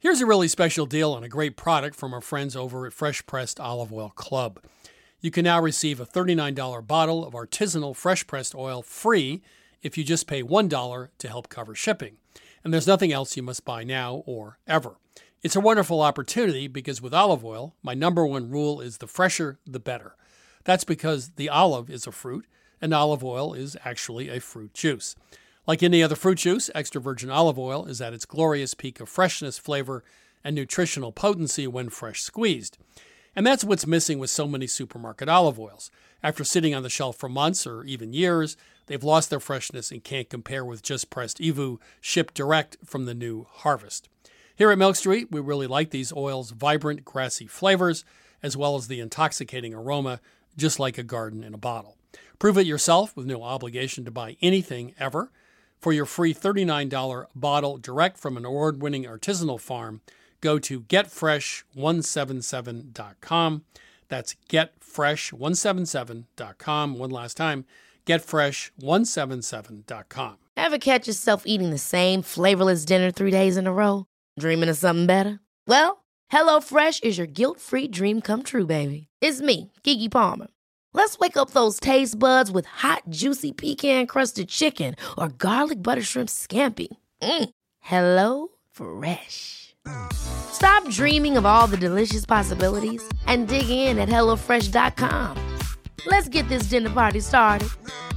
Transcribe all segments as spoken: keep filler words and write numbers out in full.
Here's a really special deal on a great product from our friends over at Fresh Pressed Olive Oil Club. You can now receive a thirty-nine dollars bottle of artisanal fresh pressed oil free if you just pay one dollar to help cover shipping. And there's nothing else you must buy now or ever. It's a wonderful opportunity because with olive oil, my number one rule is the fresher, the better. That's because the olive is a fruit, and olive oil is actually a fruit juice. Like any other fruit juice, extra virgin olive oil is at its glorious peak of freshness, flavor, and nutritional potency when fresh squeezed. And that's what's missing with so many supermarket olive oils. After sitting on the shelf for months or even years, they've lost their freshness and can't compare with just pressed E V U shipped direct from the new harvest. Here at Milk Street, we really like these oils' vibrant, grassy flavors, as well as the intoxicating aroma, just like a garden in a bottle. Prove it yourself with no obligation to buy anything ever. For your free thirty-nine dollars bottle direct from an award-winning artisanal farm, go to get fresh one seventy-seven dot com. That's get fresh one seventy-seven dot com. One last time, get fresh one seventy-seven dot com. Ever catch yourself eating the same flavorless dinner three days in a row? Dreaming of something better? Well, HelloFresh is your guilt-free dream come true, baby. It's me, Keke Palmer. Let's wake up those taste buds with hot, juicy pecan-crusted chicken or garlic butter shrimp scampi. Mm. Hello Fresh. Stop dreaming of all the delicious possibilities and dig in at hello fresh dot com. Let's get this dinner party started.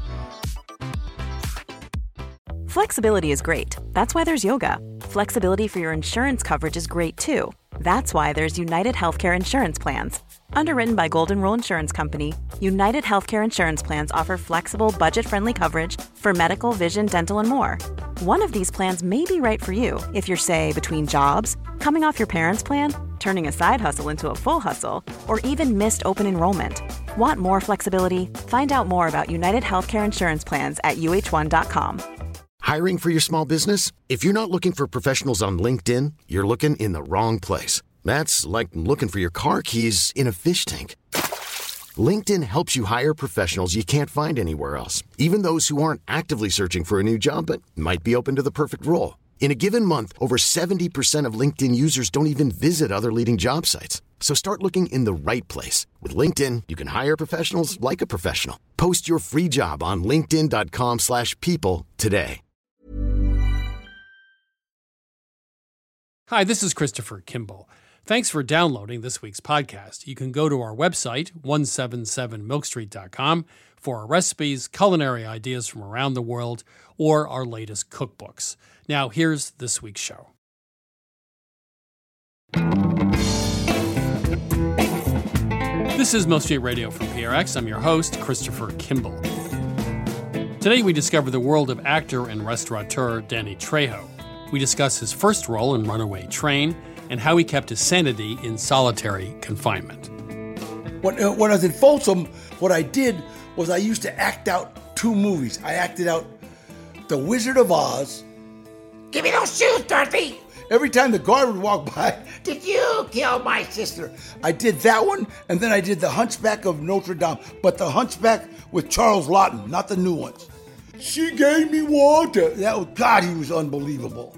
Flexibility is great. That's why there's yoga. Flexibility for your insurance coverage is great too. That's why there's United Healthcare Insurance Plans. Underwritten by Golden Rule Insurance Company, United Healthcare Insurance Plans offer flexible, budget-friendly coverage for medical, vision, dental, and more. One of these plans may be right for you if you're, say, between jobs, coming off your parents' plan, turning a side hustle into a full hustle, or even missed open enrollment. Want more flexibility? Find out more about United Healthcare Insurance Plans at U H one dot com. Hiring for your small business? If you're not looking for professionals on LinkedIn, you're looking in the wrong place. That's like looking for your car keys in a fish tank. LinkedIn helps you hire professionals you can't find anywhere else, even those who aren't actively searching for a new job but might be open to the perfect role. In a given month, over seventy percent of LinkedIn users don't even visit other leading job sites. So start looking in the right place. With LinkedIn, you can hire professionals like a professional. Post your free job on linkedin dot com slash people today. Hi, this is Christopher Kimball. Thanks for downloading this week's podcast. You can go to our website, one seventy-seven milk street dot com, for our recipes, culinary ideas from around the world, or our latest cookbooks. Now, here's this week's show. This is Milk Street Radio from P R X. I'm your host, Christopher Kimball. Today, we discover the world of actor and restaurateur Danny Trejo. We discuss his first role in Runaway Train and how he kept his sanity in solitary confinement. When, uh, when I was in Folsom, what I did was I used to act out two movies. I acted out The Wizard of Oz. Give me those shoes, Dorothy! Every time the guard would walk by, did you kill my sister? I did that one, and then I did The Hunchback of Notre Dame, but the Hunchback with Charles Laughton, not the new ones. She gave me water. That was, God, he was unbelievable.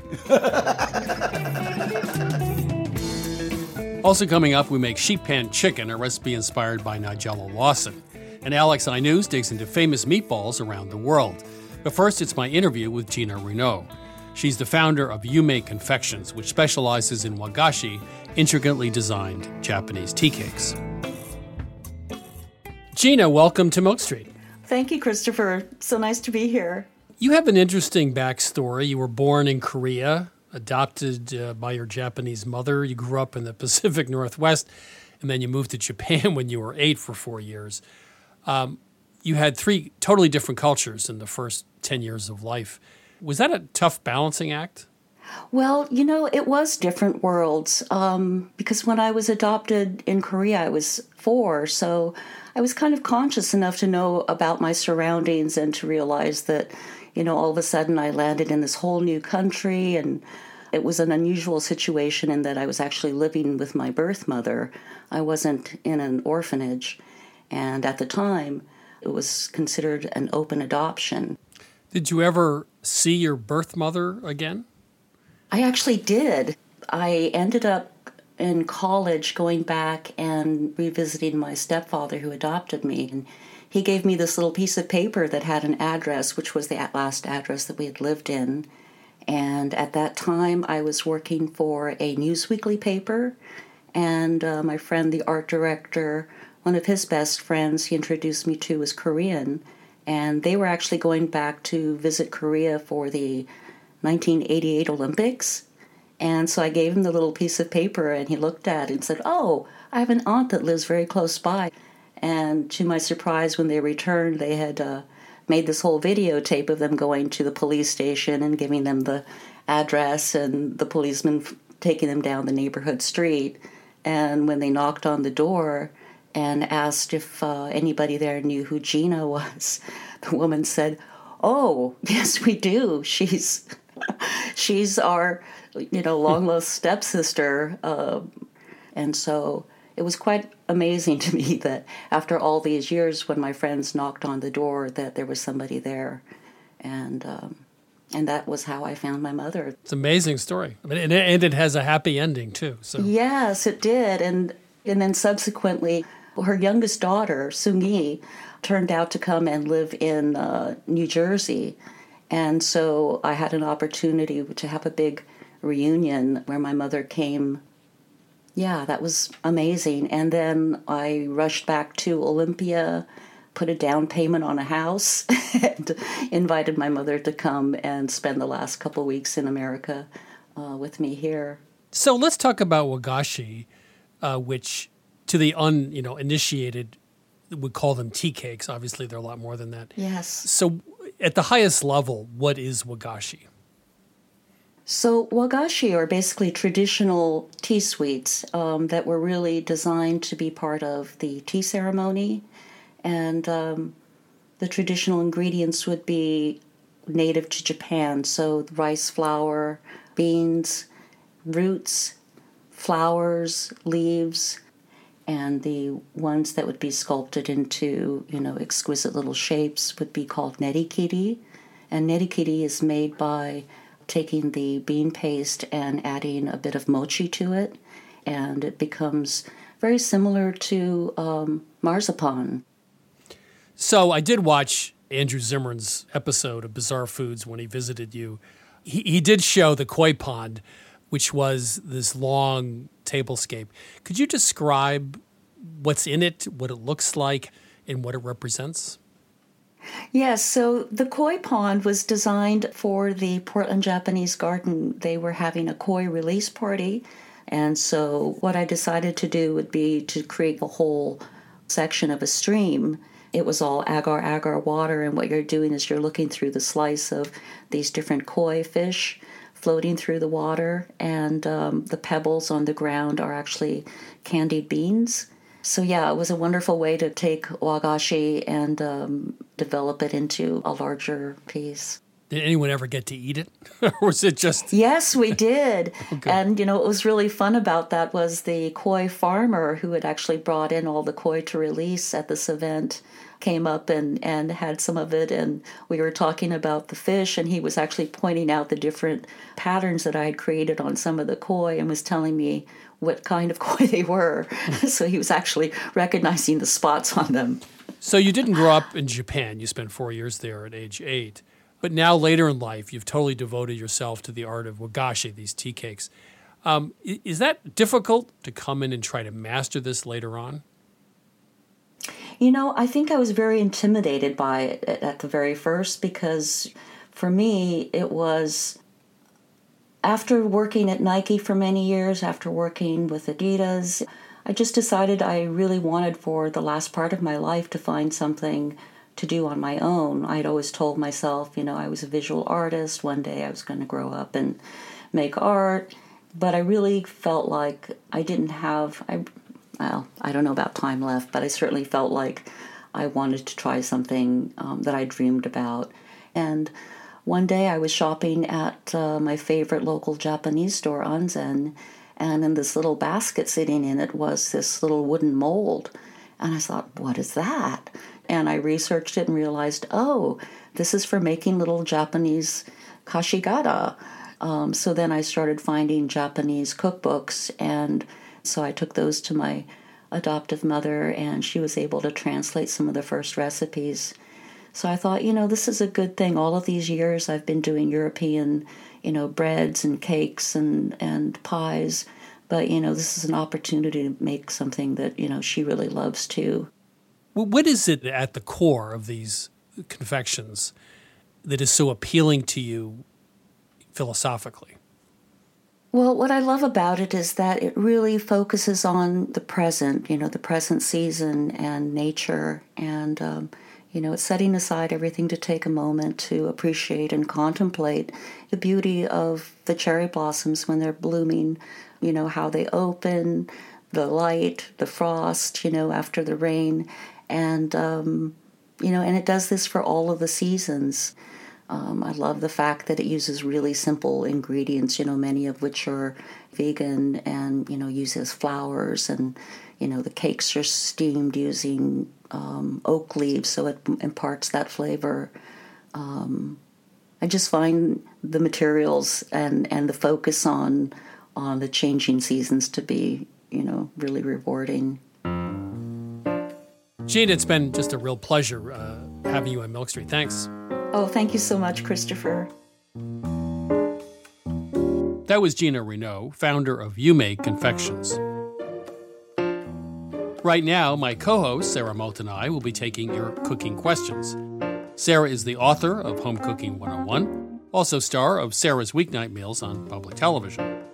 Also coming up, we make sheep pan chicken, a recipe inspired by Nigella Lawson. And Alex I News digs into famous meatballs around the world. But first, it's my interview with Gina Renaud. She's the founder of Yume Confections, which specializes in wagashi, intricately designed Japanese tea cakes. Gina, welcome to Milk Street. Thank you, Christopher. So nice to be here. You have an interesting backstory. You were born in Korea, adopted uh, by your Japanese mother. You grew up in the Pacific Northwest, and then you moved to Japan when you were eight for four years. Um, you had three totally different cultures in the first ten years of life. Was that a tough balancing act? Well, you know, it was different worlds um, because when I was adopted in Korea, I was four, so I was kind of conscious enough to know about my surroundings and to realize that, you know, all of a sudden I landed in this whole new country, and it was an unusual situation in that I was actually living with my birth mother. I wasn't in an orphanage, and at the time, it was considered an open adoption. Did you ever see your birth mother again? I actually did. I ended up in college going back and revisiting my stepfather who adopted me. And he gave me this little piece of paper that had an address, which was the last address that we had lived in. And at that time, I was working for a Newsweekly paper. And uh, my friend, the art director, one of his best friends he introduced me to was Korean. And they were actually going back to visit Korea for the nineteen eighty-eight Olympics. And so I gave him the little piece of paper, and he looked at it and said, "Oh, I have an aunt that lives very close by." And to my surprise, when they returned, they had uh, made this whole videotape of them going to the police station and giving them the address and the policeman f- taking them down the neighborhood street. And when they knocked on the door and asked if uh, anybody there knew who Gina was, the woman said, "Oh, yes, we do. She's she's our, you know, long-lost stepsister." Uh, and so it was quite amazing to me that after all these years, when my friends knocked on the door, that there was somebody there. And um, and that was how I found my mother. It's an amazing story. I mean, and, it, and it has a happy ending, too. So Yes, it did. And, and then subsequently, her youngest daughter, Seung-yi, turned out to come and live in uh, New Jersey. And so I had an opportunity to have a big reunion where my mother came. Yeah, that was amazing. And then I rushed back to Olympia, put a down payment on a house, and invited my mother to come and spend the last couple weeks in America uh, with me here. So let's talk about wagashi, uh, which to the un, you know, initiated would call them tea cakes. Obviously, they're a lot more than that. Yes. So at the highest level, what is wagashi? So wagashi are basically traditional tea sweets um, that were really designed to be part of the tea ceremony. And um, the traditional ingredients would be native to Japan. So rice flour, beans, roots, flowers, leaves, and the ones that would be sculpted into, you know, exquisite little shapes would be called nerikiri. And nerikiri is made by taking the bean paste and adding a bit of mochi to it, and it becomes very similar to um, marzipan. So I did watch Andrew Zimmern's episode of Bizarre Foods when he visited you. He, he did show the koi pond, which was this long tablescape. Could you describe what's in it, what it looks like, and what it represents? Yes, so the koi pond was designed for the Portland Japanese Garden. They were having a koi release party, and so what I decided to do would be to create a whole section of a stream. It was all agar-agar water, and what you're doing is you're looking through the slice of these different koi fish floating through the water, and um, the pebbles on the ground are actually candied beans. So yeah, it was a wonderful way to take wagashi and um, develop it into a larger piece. Did anyone ever get to eat it? Or was it just... Yes, we did. Okay. And, you know, what was really fun about that was the koi farmer who had actually brought in all the koi to release at this event came up and, and had some of it, and we were talking about the fish, and he was actually pointing out the different patterns that I had created on some of the koi and was telling me what kind of koi they were. So he was actually recognizing the spots on them. So you didn't grow up in Japan. You spent four years there at age eight. But now later in life, you've totally devoted yourself to the art of wagashi, these tea cakes. Um, is that difficult to come in and try to master this later on? You know, I think I was very intimidated by it at the very first because for me, it was after working at Nike for many years, after working with Adidas, I just decided I really wanted for the last part of my life to find something to do on my own. I'd always told myself, you know, I was a visual artist. One day I was going to grow up and make art. But I really felt like I didn't have, I, well, I don't know about time left, but I certainly felt like I wanted to try something um, that I dreamed about. And one day I was shopping at uh, my favorite local Japanese store, Anzen, and in this little basket sitting in it was this little wooden mold. And I thought, what is that? And I researched it and realized, oh, this is for making little Japanese kashigara, Um, so then I started finding Japanese cookbooks, and so I took those to my adoptive mother, and she was able to translate some of the first recipes. So I thought, you know, this is a good thing. All of these years I've been doing European, you know, breads and cakes and, and pies, but, you know, this is an opportunity to make something that, you know, she really loves too. Well, what is it at the core of these confections that is so appealing to you philosophically? Well, what I love about it is that it really focuses on the present, you know, the present season and nature. And, um, you know, it's setting aside everything to take a moment to appreciate and contemplate the beauty of the cherry blossoms when they're blooming, you know, how they open, the light, the frost, you know, after the rain. And, um, you know, and it does this for all of the seasons. Um, I love the fact that it uses really simple ingredients, you know, many of which are vegan and, you know, uses flowers, and, you know, the cakes are steamed using um, oak leaves, so it imparts that flavor. Um, I just find the materials and, and the focus on on the changing seasons to be, you know, really rewarding. Gina, it's been just a real pleasure uh, having you on Milk Street. Thanks. Oh, thank you so much, Christopher. That was Gina Renaud, founder of You Make Confections. Right now, my co-host, Sarah Moulton, and I will be taking your cooking questions. Sarah is the author of Home Cooking one oh one, also star of Sarah's Weeknight Meals on public television.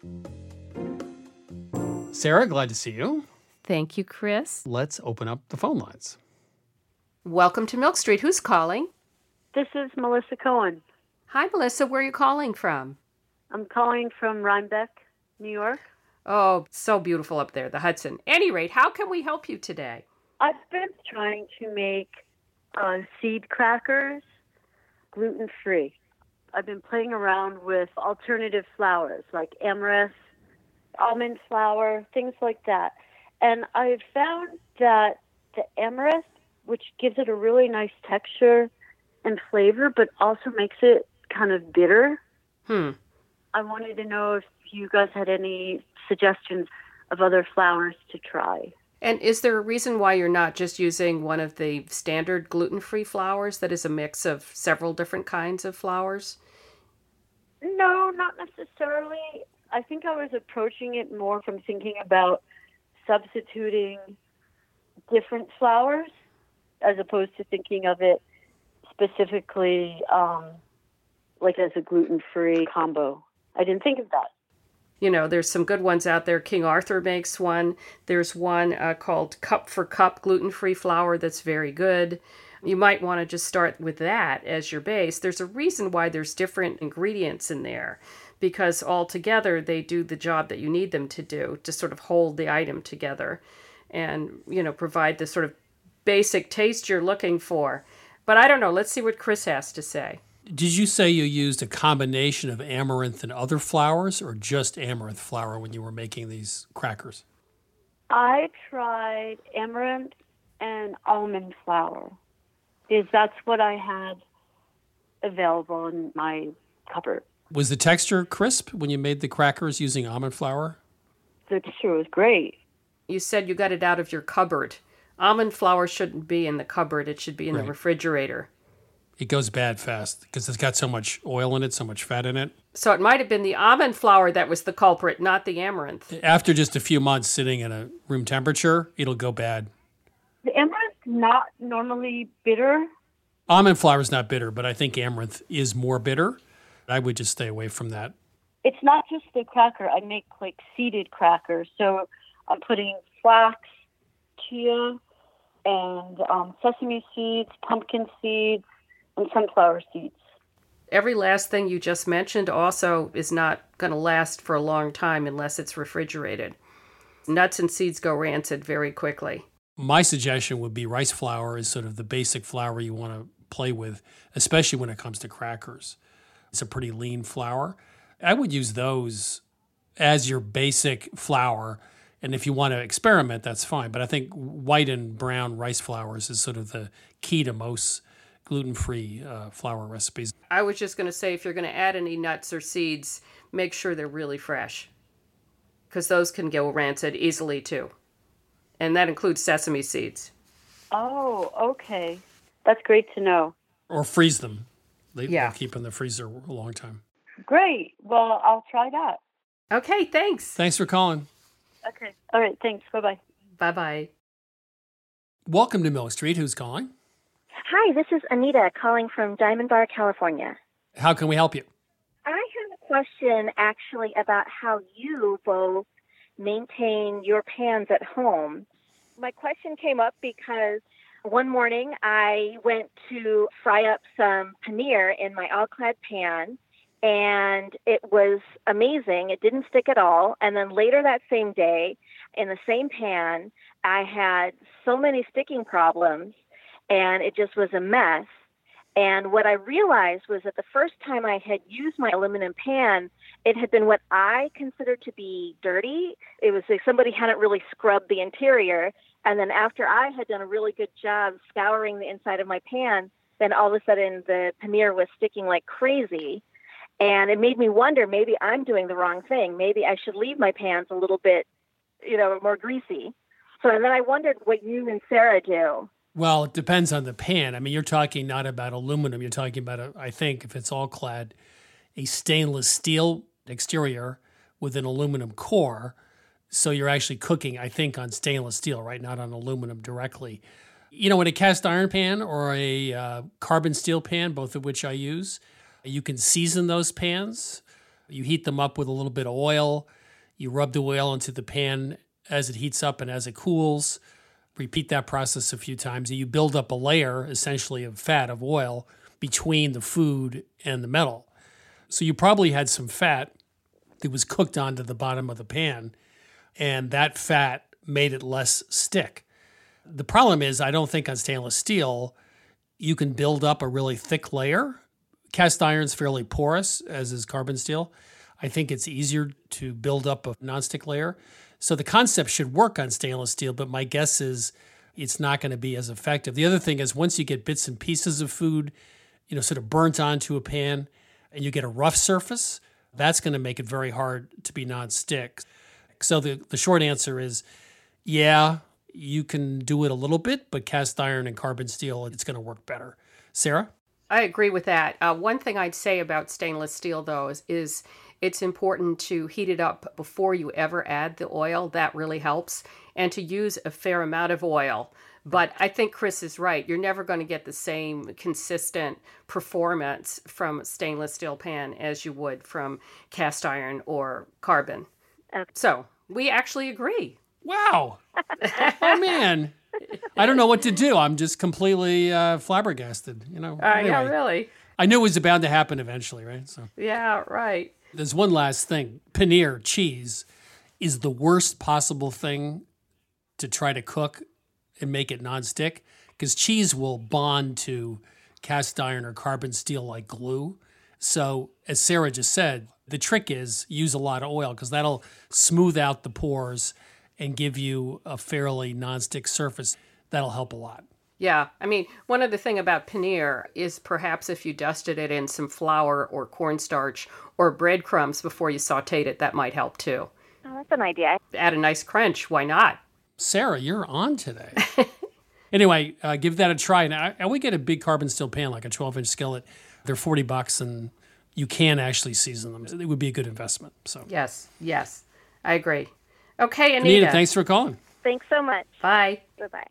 Sarah, glad to see you. Thank you, Chris. Let's open up the phone lines. Welcome to Milk Street. Who's calling? This is Melissa Cohen. Hi, Melissa. Where are you calling from? I'm calling from Rhinebeck, New York. Oh, so beautiful up there, the Hudson. Any rate, how can we help you today? I've been trying to make uh, seed crackers gluten-free. I've been playing around with alternative flours like amaranth, almond flour, things like that. And I've found that the amaranth, which gives it a really nice texture and flavor, but also makes it kind of bitter. Hmm. I wanted to know if you guys had any suggestions of other flours to try. And is there a reason why you're not just using one of the standard gluten-free flours that is a mix of several different kinds of flours? No, not necessarily. I think I was approaching it more from thinking about substituting different flours as opposed to thinking of it specifically um, like as a gluten-free combo. I didn't think of that. You know, there's some good ones out there. King Arthur makes one. There's one uh, called Cup for Cup gluten-free flour that's very good. You might want to just start with that as your base. There's a reason why there's different ingredients in there, because all together they do the job that you need them to do, to sort of hold the item together and, you know, provide the sort of basic taste you're looking for. But I don't know. Let's see what Chris has to say. Did you say you used a combination of amaranth and other flours, or just amaranth flour when you were making these crackers? I tried amaranth and almond flour, because that's what I had available in my cupboard. Was the texture crisp when you made the crackers using almond flour? The texture was great. You said you got it out of your cupboard. Almond flour shouldn't be in the cupboard. It should be in Right. the refrigerator. It goes bad fast because it's got so much oil in it, so much fat in it. So it might have been the almond flour that was the culprit, not the amaranth. After just a few months sitting in a room temperature, it'll go bad. The amaranth not normally bitter. Almond flour is not bitter, but I think amaranth is more bitter. I would just stay away from that. It's not just the cracker. I make like seeded crackers. So I'm putting flax, chia, and um, sesame seeds, pumpkin seeds, and sunflower seeds. Every last thing you just mentioned also is not going to last for a long time unless it's refrigerated. Nuts and seeds go rancid very quickly. My suggestion would be rice flour is sort of the basic flour you want to play with, especially when it comes to crackers. It's a pretty lean flour. I would use those as your basic flour. And if you want to experiment, that's fine. But I think white and brown rice flours is sort of the key to most gluten-free uh, flour recipes. I was just going to say, if you're going to add any nuts or seeds, make sure they're really fresh, because those can go rancid easily too. And that includes sesame seeds. Oh, okay. That's great to know. Or freeze them. They, Yeah. They'll keep in the freezer a long time. Great. Well, I'll try that. Okay, thanks. Thanks for calling. Okay. All right. Thanks. Bye-bye. Bye-bye. Welcome to Milk Street. Who's calling? Hi, this is Anita calling from Diamond Bar, California. How can we help you? I have a question actually about how you both maintain your pans at home. My question came up because one morning I went to fry up some paneer in my all-clad pan, and it was amazing. It didn't stick at all. And then later that same day, in the same pan, I had so many sticking problems, and it just was a mess. And what I realized was that the first time I had used my aluminum pan, it had been what I considered to be dirty. It was like somebody hadn't really scrubbed the interior. And then after I had done a really good job scouring the inside of my pan, then all of a sudden the paneer was sticking like crazy. And it made me wonder, maybe I'm doing the wrong thing. Maybe I should leave my pans a little bit, you know, more greasy. So and then I wondered what you and Sarah do. Well, it depends on the pan. I mean, you're talking not about aluminum. You're talking about, a, I think, if it's all clad, a stainless steel exterior with an aluminum core. So you're actually cooking, I think, on stainless steel, right? Not on aluminum directly. You know, in a cast iron pan or a uh, carbon steel pan, both of which I use, you can season those pans. You heat them up with a little bit of oil. You rub the oil into the pan as it heats up and as it cools. Repeat that process a few times. You build up a layer, essentially, of fat, of oil, between the food and the metal. So you probably had some fat that was cooked onto the bottom of the pan, and that fat made it less stick. The problem is, I don't think on stainless steel you can build up a really thick layer. Cast iron's fairly porous, as is carbon steel. I think it's easier to build up a nonstick layer. So the concept should work on stainless steel, but my guess is it's not going to be as effective. The other thing is, once you get bits and pieces of food, you know, sort of burnt onto a pan, and you get a rough surface, that's going to make it very hard to be nonstick. So the, the short answer is, yeah, you can do it a little bit, but cast iron and carbon steel, it's going to work better. Sarah? I agree with that. Uh, one thing I'd say about stainless steel, though, is, is it's important to heat it up before you ever add the oil. That really helps. And to use a fair amount of oil. But I think Chris is right. You're never going to get the same consistent performance from a stainless steel pan as you would from cast iron or carbon. Okay. So we actually agree. Wow. Oh, man. I don't know what to do. I'm just completely uh, flabbergasted. You know. Uh, anyway, yeah, really. I knew it was bound to happen eventually, right? So. Yeah, right. There's one last thing. Paneer, cheese, is the worst possible thing to try to cook and make it nonstick, because cheese will bond to cast iron or carbon steel like glue. So, as Sarah just said, the trick is use a lot of oil, because that'll smooth out the pores and give you a fairly nonstick surface. That'll help a lot. Yeah. I mean, one other thing about paneer is perhaps if you dusted it in some flour or cornstarch or breadcrumbs before you sauteed it, that might help too. Oh, that's an idea. Add a nice crunch. Why not? Sarah, you're on today. Anyway, uh, give that a try. And I, I would get a big carbon steel pan, like a twelve-inch skillet. They're forty bucks, and you can actually season them. It would be a good investment. So Yes, yes. I agree. Okay, Anita. Anita, thanks for calling. Thanks so much. Bye. Bye-bye.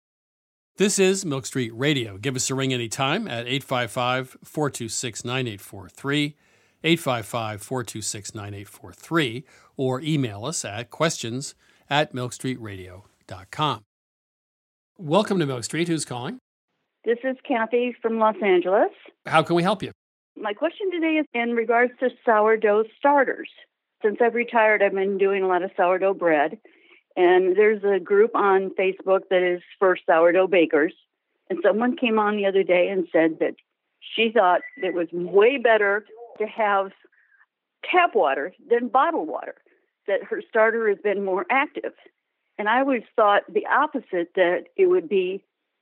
This is Milk Street Radio. Give us a ring anytime at eight five five, four two six, nine eight four three, eight five five, four two six, nine eight four three, or email us at questions at milk street radio dot com. Welcome to Milk Street. Who's calling? This is Kathy from Los Angeles. How can we help you? My question today is in regards to sourdough starters. Since I've retired, I've been doing a lot of sourdough bread. And there's a group on Facebook that is for sourdough bakers. And someone came on the other day and said that she thought it was way better to have tap water than bottled water, that her starter has been more active. And I always thought the opposite, that it would be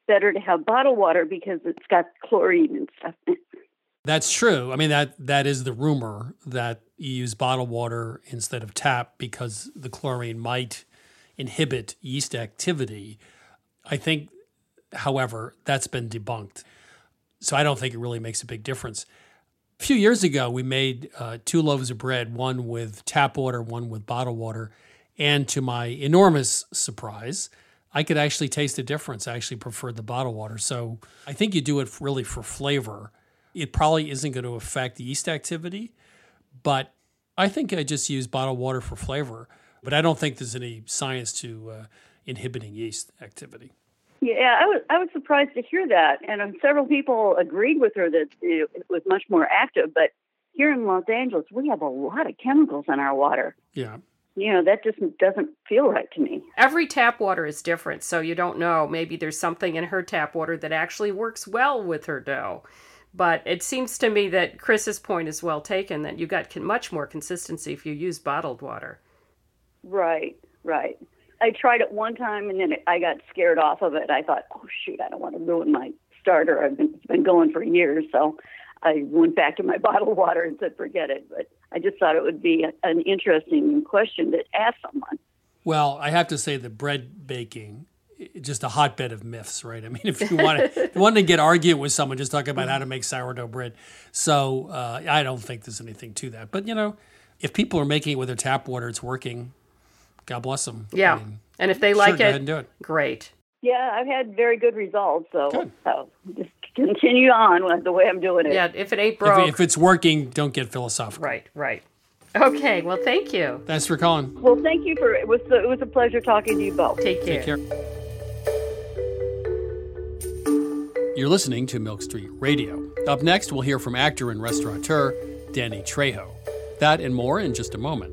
better to have bottled water because it's got chlorine and stuff. That's true. I mean, that that is the rumor, that you use bottled water instead of tap because the chlorine might inhibit yeast activity. I think, however, that's been debunked. So I don't think it really makes a big difference. A few years ago, we made uh, two loaves of bread, one with tap water, one with bottled water. And to my enormous surprise, I could actually taste the difference. I actually preferred the bottled water. So I think you do it really for flavor. It probably isn't going to affect yeast activity, but I think I just use bottled water for flavor. But I don't think there's any science to uh, inhibiting yeast activity. Yeah, I was I was surprised to hear that, and um, several people agreed with her that it, it was much more active. But here in Los Angeles, we have a lot of chemicals in our water. Yeah. You know, that just doesn't feel right to me. Every tap water is different, so you don't know. Maybe there's something in her tap water that actually works well with her dough. But it seems to me that Chris's point is well taken, that you got much more consistency if you use bottled water. Right, right. I tried it one time, and then I got scared off of it. I thought, oh, shoot, I don't want to ruin my starter. I've been, it's been going for years, so I went back to my bottled water and said, forget it. But I just thought it would be an interesting question to ask someone. Well, I have to say that bread baking, just a hotbed of myths, right? I mean, if you want to, you want to get argued with someone, just talk about how to make sourdough bread. So uh, I don't think there's anything to that. But, you know, if people are making it with their tap water, it's working. God bless them. Yeah. I mean, and if they sure, like go it, ahead and do it. Great. Yeah, I've had very good results. So, good. so just continue on with the way I'm doing it. Yeah, if it ain't broke. If, if it's working, don't get philosophical. Right, right. Okay, well, thank you. Thanks for calling. Well, thank you for it. Was it was a pleasure talking to you both. Take care. Take care. You're listening to Milk Street Radio. Up next, we'll hear from actor and restaurateur Danny Trejo. That and more in just a moment.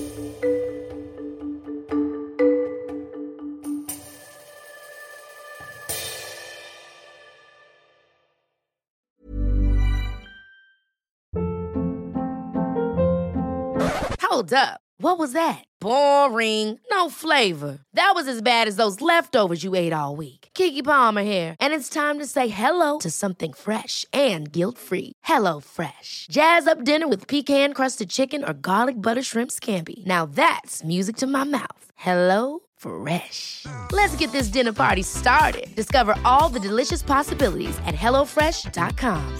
Hold up. What was that? Boring. No flavor. That was as bad as those leftovers you ate all week. Keke Palmer here, and it's time to say hello to something fresh and guilt-free. Hello Fresh. Jazz up dinner with pecan-crusted chicken or garlic butter shrimp scampi. Now that's music to my mouth. Hello Fresh. Let's get this dinner party started. Discover all the delicious possibilities at hello fresh dot com.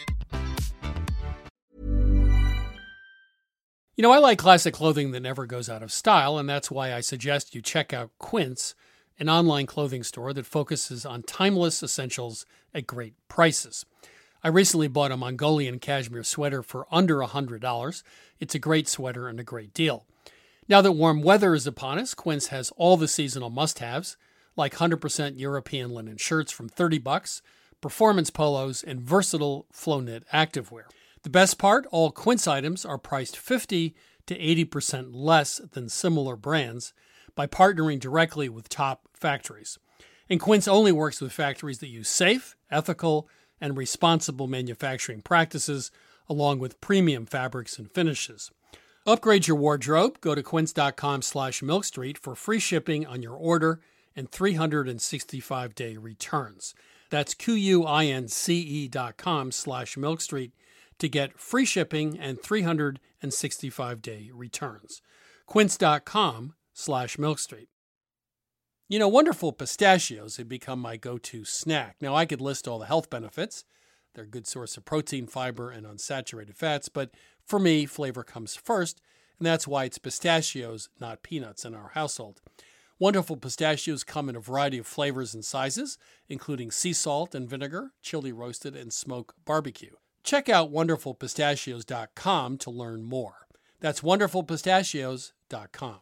You know, I like classic clothing that never goes out of style, and that's why I suggest you check out Quince, an online clothing store that focuses on timeless essentials at great prices. I recently bought a Mongolian cashmere sweater for under one hundred dollars. It's a great sweater and a great deal. Now that warm weather is upon us, Quince has all the seasonal must-haves, like one hundred percent European linen shirts from thirty bucks, performance polos, and versatile flow-knit activewear. The best part, all Quince items are priced fifty to eighty percent less than similar brands by partnering directly with top factories. And Quince only works with factories that use safe, ethical, and responsible manufacturing practices, along with premium fabrics and finishes. Upgrade your wardrobe. Go to quince.com slash milkstreet for free shipping on your order and three hundred sixty-five day returns. That's Q-U-I-N-C-E dot com slash milkstreet to get free shipping and three hundred sixty-five day returns. Quince.com slash milkstreet. You know, Wonderful Pistachios have become my go-to snack. Now, I could list all the health benefits. They're a good source of protein, fiber, and unsaturated fats, but for me, flavor comes first, and that's why it's pistachios, not peanuts, in our household. Wonderful Pistachios come in a variety of flavors and sizes, including sea salt and vinegar, chili roasted, and smoke barbecue. Check out wonderful pistachios dot com to learn more. That's wonderful pistachios dot com.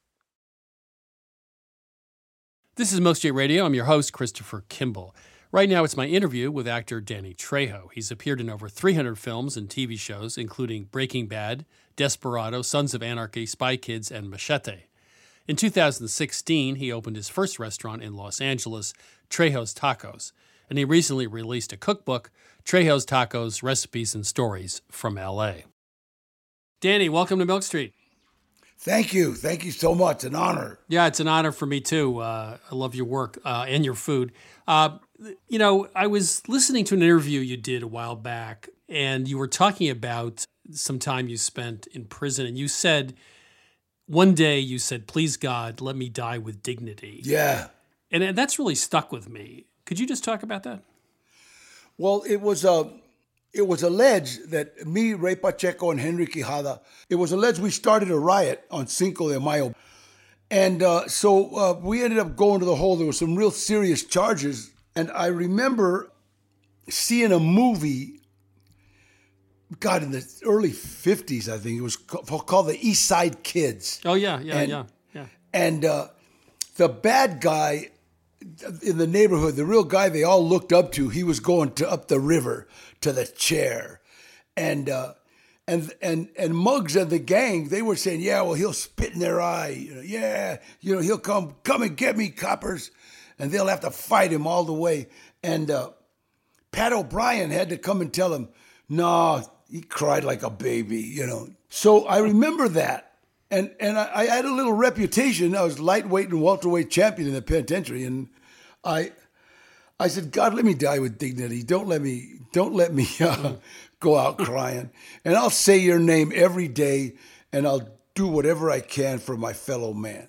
This is Milk Street Radio. I'm your host, Christopher Kimball. Right now, it's my interview with actor Danny Trejo. He's appeared in over three hundred films and T V shows, including Breaking Bad, Desperado, Sons of Anarchy, Spy Kids, and Machete. In two thousand sixteen, he opened his first restaurant in Los Angeles, Trejo's Tacos, and he recently released a cookbook, Trejo's Tacos, Recipes and Stories from L A. Danny, welcome to Milk Street. Thank you. Thank you so much. An honor. Yeah, it's an honor for me, too. Uh, I love your work uh, and your food. Uh, You know, I was listening to an interview you did a while back, and you were talking about some time you spent in prison, and you said, one day you said, please God, let me die with dignity. Yeah. And, and that's really stuck with me. Could you just talk about that? Well, it was uh, it was alleged that me, Ray Pacheco, and Henry Quijada, it was alleged we started a riot on Cinco de Mayo. And uh, so uh, we ended up going to the hole. There were some real serious charges. And I remember seeing a movie, God, in the early fifties, I think. It was called The East Side Kids. Oh, yeah, yeah, and, yeah, yeah. And uh, the bad guy in the neighborhood, the real guy they all looked up to, he was going to up the river to the chair. And uh, and and and Muggs and the gang, they were saying, yeah, well, he'll spit in their eye. You know, yeah, you know, he'll come, come and get me, coppers. And they'll have to fight him all the way. And uh, Pat O'Brien had to come and tell him, no, he cried like a baby, you know. So I remember that. And and I, I had a little reputation. I was lightweight and welterweight champion in the penitentiary. And I I said, God, let me die with dignity. Don't let me, don't let me uh, go out crying. And I'll say your name every day, and I'll do whatever I can for my fellow man.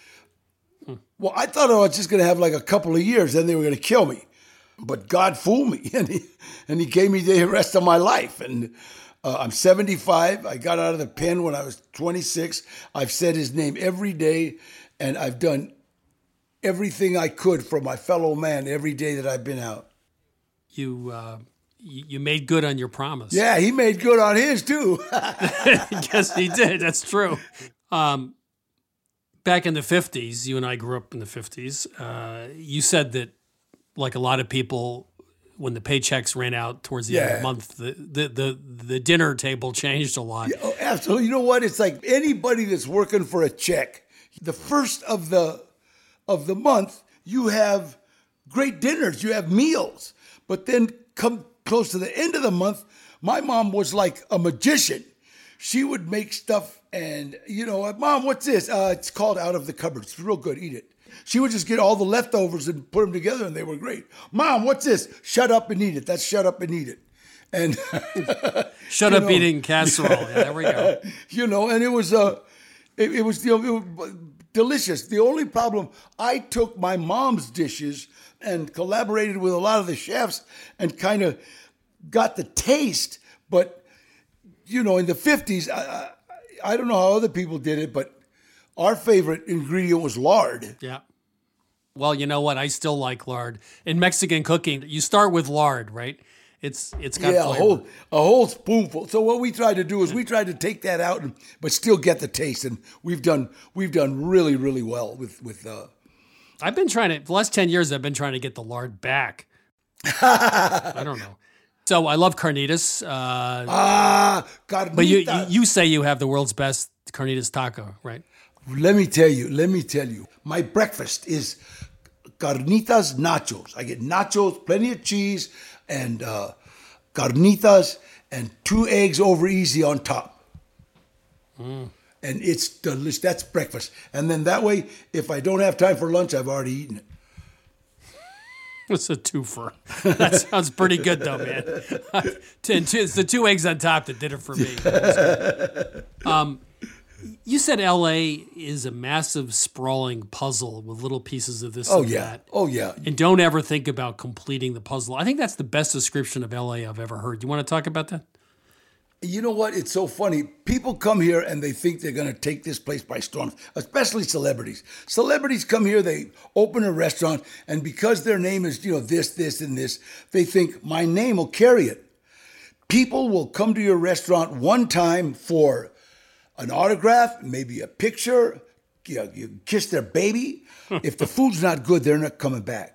Well, I thought I was just going to have like a couple of years, then they were going to kill me. But God fooled me, and he, and he gave me the rest of my life. And uh, I'm seventy-five. I got out of the pen when I was twenty-six. I've said his name every day, and I've done everything I could for my fellow man every day that I've been out. You uh, you made good on your promise. Yeah, he made good on his, too. Yes, he did. That's true. Um, back in the fifties, you and I grew up in the fifties, uh, you said that, like a lot of people, when the paychecks ran out towards the yeah. end of the month, the, the, the, the dinner table changed a lot. Yeah, oh, absolutely. You know what? It's like anybody that's working for a check, the first of the of the month, you have great dinners, you have meals. But then come close to the end of the month, my mom was like a magician. She would make stuff and, you know, Mom, what's this? Uh, it's called Out of the Cupboard. It's real good. Eat it. She would just get all the leftovers and put them together, and they were great. Mom, what's this? Shut up and eat it. That's shut up and eat it. And shut up know, eating casserole. Yeah, there we go. You know, and it was uh, it, it was you know, it was delicious. The only problem, I took my mom's dishes and collaborated with a lot of the chefs and kind of got the taste. But you know, in the fifties, I, I I don't know how other people did it, but our favorite ingredient was lard. Yeah. Well, you know what? I still like lard. In Mexican cooking, you start with lard, right? It's it's got yeah, flavor. a whole a whole spoonful. So what we tried to do is we tried to take that out, and, but still get the taste. And we've done we've done really really well with with. Uh, I've been trying to the last ten years. I've been trying to get the lard back. I don't know. So I love carnitas. Uh, ah, carnitas. But you, you you say you have the world's best carnitas taco, right? Let me tell you, let me tell you, my breakfast is carnitas nachos. I get nachos, plenty of cheese, and uh, carnitas, and two eggs over easy on top. Mm. And it's delicious. That's breakfast. And then that way, if I don't have time for lunch, I've already eaten it. It's a twofer. That sounds pretty good, though, man. It's the two eggs on top that did it for me. Um, you said L A is a massive, sprawling puzzle with little pieces of this oh, and yeah. that. Oh, yeah. And don't ever think about completing the puzzle. I think that's the best description of L A I've ever heard. You want to talk about that? You know what? It's so funny. People come here and they think they're going to take this place by storm, especially celebrities. Celebrities come here, they open a restaurant, and because their name is, you know, this, this, and this, they think my name will carry it. People will come to your restaurant one time for an autograph, maybe a picture, you know, you kiss their baby. If the food's not good, they're not coming back.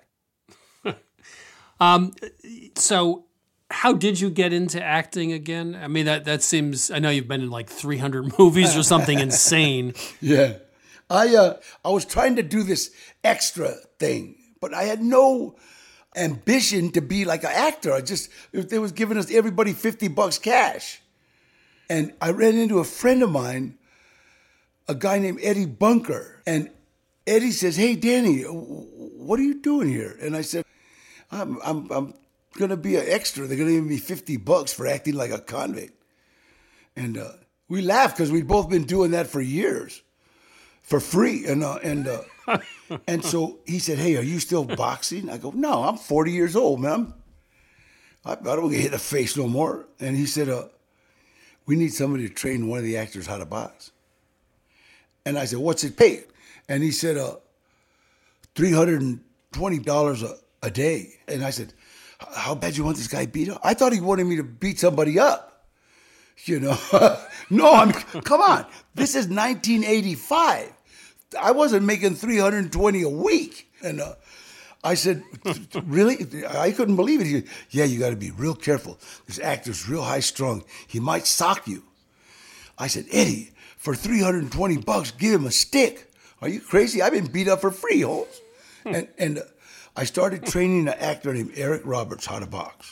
um, so... How did you get into acting again? I mean, that, that seems, I know you've been in like three hundred movies or something insane. Yeah. I uh, I was trying to do this extra thing, but I had no ambition to be like an actor. I just, they was giving us everybody fifty bucks cash. And I ran into a friend of mine, a guy named Eddie Bunker. And Eddie says, hey, Danny, what are you doing here? And I said, I'm I'm I'm gonna be an extra. They're gonna give me fifty bucks for acting like a convict. And uh, we laughed because we'd both been doing that for years, for free. And uh, and uh, and so he said, "Hey, are you still boxing?" I go, "No, I'm forty years old, man. I, I don't get hit in the face no more." And he said, uh, "We need somebody to train one of the actors how to box." And I said, "What's it pay?" And he said, uh, three hundred twenty dollars a, a day. And I said, "How bad you want this guy beat up?" I thought he wanted me to beat somebody up. You know, no, I'm, come on. This is nineteen eighty-five. I wasn't making three hundred twenty a week. And uh, I said, "Really?" I couldn't believe it. He said, "Yeah, you got to be real careful. This actor's real high strung. He might sock you." I said, "Eddie, for three hundred twenty bucks, give him a stick. Are you crazy? I've been beat up for free, Holmes." Hmm. And, and uh, I started training an actor named Eric Roberts how to box.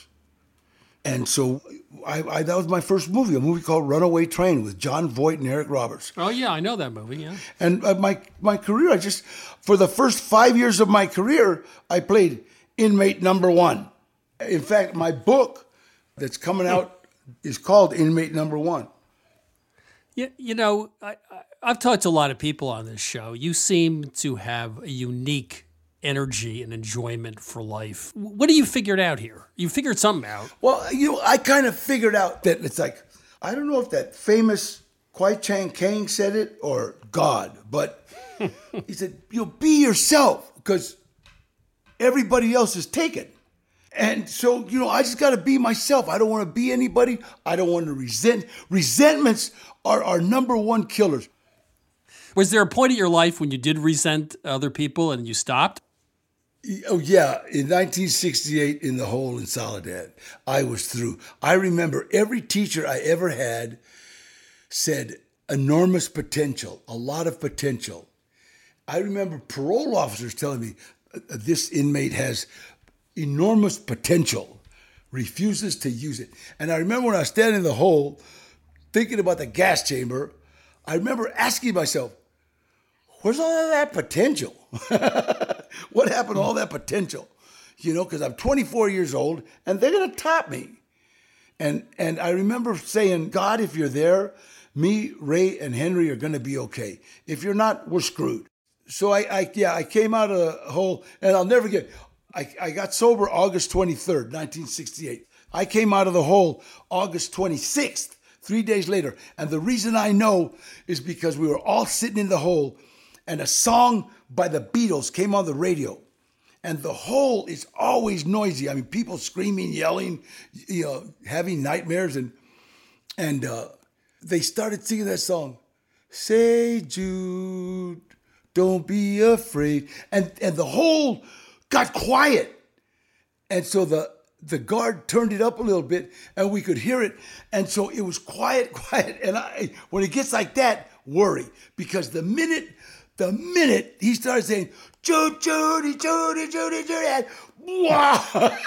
And so I, I, that was my first movie, a movie called Runaway Train with John Voight and Eric Roberts. Oh, yeah, I know that movie, yeah. And uh, my my career, I just, for the first five years of my career, I played inmate number one. In fact, my book that's coming out is called Inmate Number One. Yeah, you know, I, I, I've talked to a lot of people on this show. You seem to have a unique energy and enjoyment for life. What have you figured out here? You figured something out. Well, you know, I kind of figured out that it's like, I don't know if that famous Kwai Chang Caine said it or God, but he said, you know, be yourself because everybody else is taken. And so, you know, I just got to be myself. I don't want to be anybody. I don't want to resent. Resentments are our number one killers. Was there a point in your life when you did resent other people and you stopped? Oh, yeah. In nineteen sixty-eight, in the hole in Soledad, I was through. I remember every teacher I ever had said enormous potential, a lot of potential. I remember parole officers telling me this inmate has enormous potential, refuses to use it. And I remember when I was standing in the hole, thinking about the gas chamber, I remember asking myself, where's all of that potential? What happened to all that potential? You know, because I'm twenty-four years old and they're going to top me. And and I remember saying, God, if you're there, me, Ray, and Henry are going to be okay. If you're not, we're screwed. So I, I yeah, I came out of the hole, and I'll never forget, I, I got sober August twenty-third, nineteen sixty-eight. I came out of the hole August twenty-sixth, three days later. And the reason I know is because we were all sitting in the hole, and a song by the Beatles came on the radio. And the hole is always noisy. I mean, people screaming, yelling, you know, having nightmares. And and uh, they started singing that song, Say Jude, don't be afraid. And and the hole got quiet. And so the, the guard turned it up a little bit and we could hear it. And so it was quiet, quiet. And I, when it gets like that, worry. Because the minute... The minute he started saying, Judy, Judy, Judy, Judy, Judy, and wow!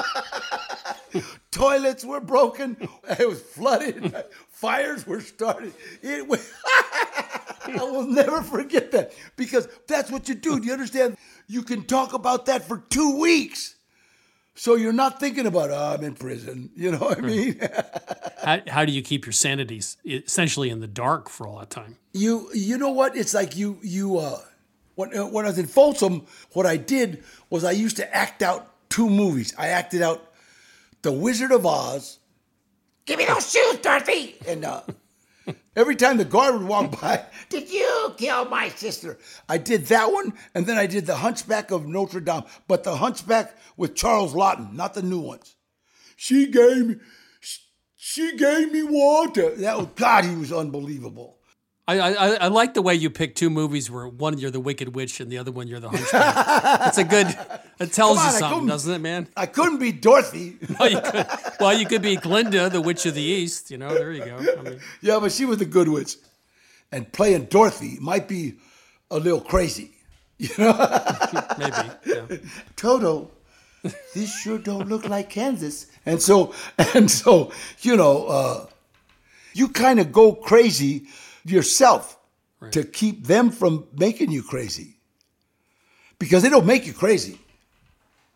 Toilets were broken. It was flooded. Fires were started. It was I will never forget that because that's what you do. Do you understand? You can talk about that for two weeks. So you're not thinking about, oh, I'm in prison. You know what I mean? how, how do you keep your sanity essentially in the dark for all that time? You you know what? It's like you, you uh, when, uh, when I was in Folsom, what I did was I used to act out two movies. I acted out The Wizard of Oz. Give me those shoes, Dorothy! And uh, every time the guard would walk by, did you kill my sister? I did that one, and then I did The Hunchback of Notre Dame, but the Hunchback with Charles Laughton, not the new ones. She gave me, she gave me water. That was, God, he was unbelievable. I, I I like the way you pick two movies where one you're the Wicked Witch and the other one you're the Hunchback. That's a good. It tells on, you something, doesn't it, man? I couldn't be Dorothy. No, you could, well, you could be Glinda, the Witch of the East. You know, there you go. I mean, yeah, but she was the good witch, and playing Dorothy might be a little crazy. You know, maybe. Yeah. Toto, this sure don't look like Kansas. And so, and so, you know, uh, you kind of go crazy yourself right. to keep them from making you crazy. Because they don't make you crazy.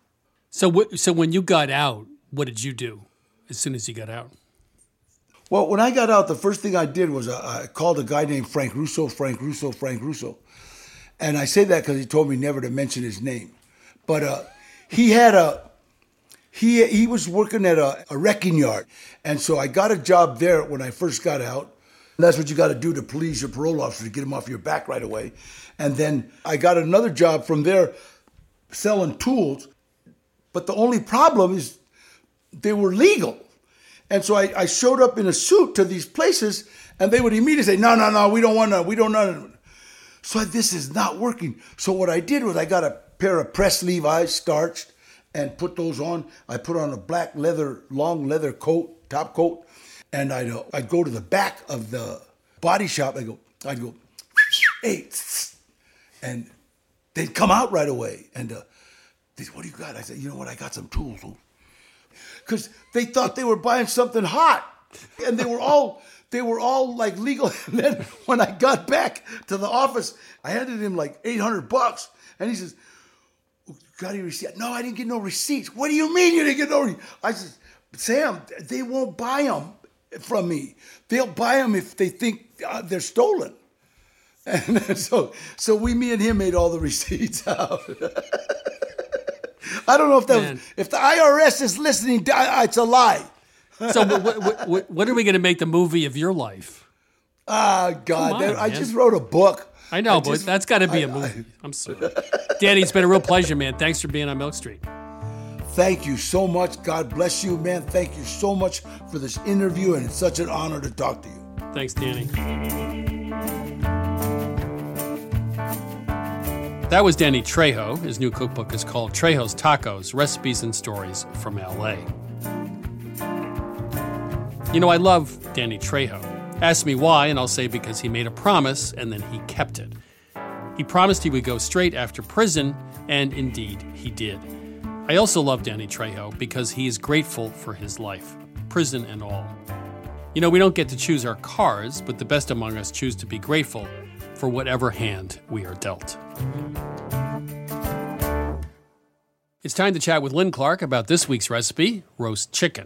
So, w- so when you got out, what did you do as soon as you got out? Well, when I got out, the first thing I did was uh, I called a guy named Frank Russo, Frank Russo, Frank Russo. And I say that because he told me never to mention his name. But uh, he had a, he he was working at a, a wrecking yard. And so I got a job there when I first got out. And that's what you got to do to please your parole officer, to get him off your back right away. And then I got another job from there selling tools. But the only problem is they were legal. And so I, I showed up in a suit to these places, and they would immediately say, no, no, no, we don't want to, we don't know. So I, this is not working. So what I did was I got a pair of pressed Levi's, starched, and put those on. I put on a black leather, long leather coat, top coat, and I'd, uh, I'd go to the back of the body shop. I go, I'd go, hey, and they'd come out right away. And uh, they said, what do you got? I said, you know what, I got some tools. Because they thought they were buying something hot, and they were all they were all like legal. And then when I got back to the office, I handed him like eight hundred bucks, and he says, "Got any receipt?" No, I didn't get no receipts. What do you mean you didn't get no receipts? I said, Sam, they won't buy them from me. They'll buy them if they think uh, they're stolen. And so, so we, me and him, made all the receipts out. I don't know if that was, if the I R S is listening, it's a lie. So what, what, what are we going to make the movie of your life? Ah, God. on, that, I man. just wrote a book. I know, I but just- that's got to be I- a movie. I- I'm sorry. Danny, it's been a real pleasure, man. Thanks for being on Milk Street. Thank you so much. God bless you, man. Thank you so much for this interview, and it's such an honor to talk to you. Thanks, Danny. That was Danny Trejo. His new cookbook is called Trejo's Tacos, Recipes and Stories from L A. You know, I love Danny Trejo. Ask me why, and I'll say because he made a promise and then he kept it. He promised he would go straight after prison, and indeed he did. I also love Danny Trejo because he is grateful for his life, prison and all. You know, we don't get to choose our cars, but the best among us choose to be grateful for whatever hand we are dealt. It's time to chat with Lynn Clark about this week's recipe, roast chicken.